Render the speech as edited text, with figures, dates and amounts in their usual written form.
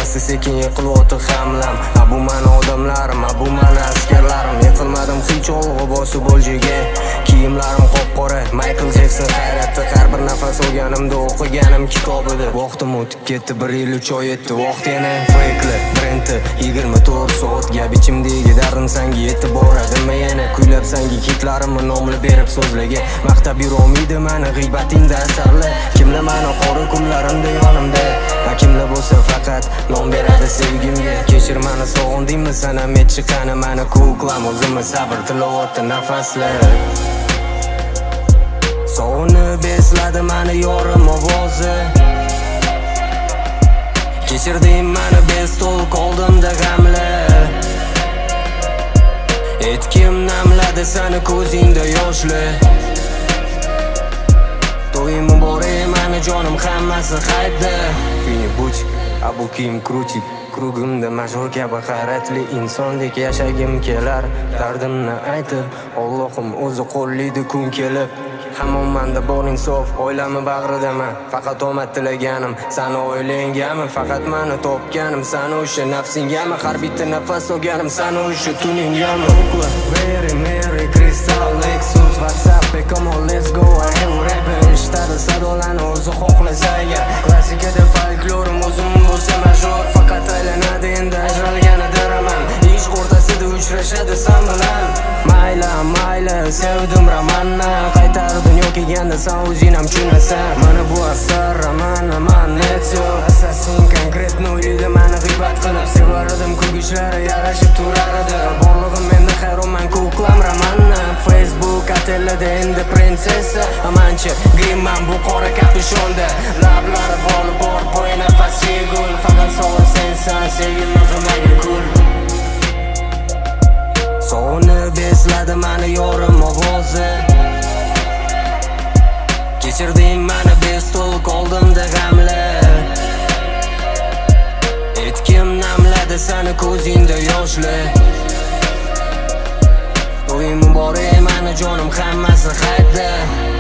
Asta sekin yiqilyapti hamlam. Bu meni odamlarim, bu meni askarlarim. Yiqilmadim hech olg'u bosib o'ljaga. Kiyimlarim qop-qora, Michael Jackson hayratda. Har bir nafas olganimda o'qiganim kitobida. Vaqtim o'tib ketdi, 1 yil 3 oy etdi. Vaqt yana fake'li, brendti 24 soat. Gap ichimdagi dardim senga yetib boradimi yana? Kuylab senga hitlarimni nomli berib so'zlagan. Maqtab yurolmaydi meni g'iybatingda asarli. Kimlar meni qora kunlarimda yonimda, kimlar bo'lsa faqat nom beradi sevgimga. Kechir meni sog'indingmi sana metchi qani meni kuklam o'zimni sabr tilovatda nafaslar. Sog'inib esladi meni yorim ovozi. Kechirding meni bestol qoldimda g'amlar. Etkim namladi seni ko'zingda yoshli. To'yim muborak meni jonim hammasi hayda. Fini buchik, bu kiyim kruchik. Krugimda majhul kabi hayratli insondek yashagim kelar. Dardimni aytib, Allohim o'zi qo'llaydi kun kelib. Hammom menda bor insof, oilamni bag'ridaman. Faqat omad tilaganim, seni o'ylanganim. Faqat meni topganim, seni o'sha nafsingami? Har bitta nafas olganim, seni o'sha tuningami? Very merry crystal Lexus WhatsApp, come on let's go. Ishtadi sadolarni o'zi xohlasa agar. Klassikada folklorim o'zim bo'lsa major. Faqat aylanadi endi ajralgani daraman. Ish o'rtasida uchrashadi sen bilan. Mayli sevdim romanni. Qaytar dunyo kelganda sen o'zing ham tushunasan. Mana bu asar romanni man netyo. Assassin konkretno o'ylaydi meni g'iybat qilib. Sevar edim kulgichlari yarashib turar edi. Borlig'im menda hayronman kuklam romanni. Facebook atelada endi prinsessa. Amanchi grimman bu qora kapushonda. Lablari bor bo'yi nafasi gul. Faqat sog'in sensan sevgim qilmagan kul. Sog'inib esladi meni yorim ovozi. Kechirding meni bestol qoldimda g'amlar. Etkim namladi seni ko'zingda yoshli. To'yim muborak meni jonim hammasi hayda.